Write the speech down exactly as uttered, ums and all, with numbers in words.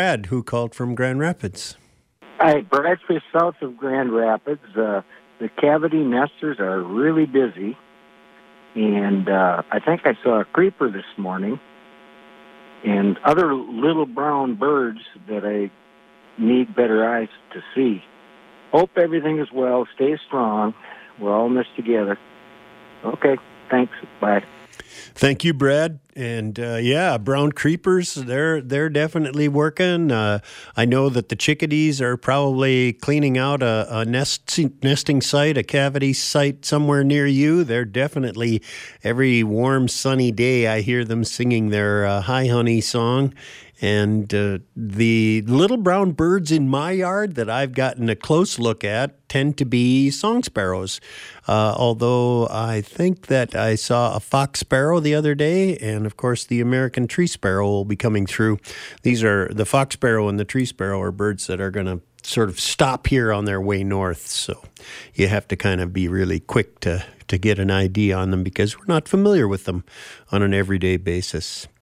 Brad, who called from Grand Rapids. Hi, Bradfish south of Grand Rapids. Uh, the cavity nesters are really busy, and uh, I think I saw a creeper this morning, and other little brown birds that I need better eyes to see. Hope everything is well. Stay strong. We're all in this together. Okay, thanks. Bye. Thank you, Brad. And uh, yeah, brown creepers, they're they're definitely working. Uh, I know that the chickadees are probably cleaning out a, a nest nesting site, a cavity site somewhere near you. They're definitely, every warm, sunny day, I hear them singing their uh, Hi Honey song. And uh, the little brown birds in my yard that I've gotten a close look at tend to be song sparrows. Uh, although I think that I saw a fox sparrow the other day, and of course the American tree sparrow will be coming through. These are the fox sparrow and the tree sparrow are birds that are going to sort of stop here on their way north. So you have to kind of be really quick to, to get an idea on them because we're not familiar with them on an everyday basis.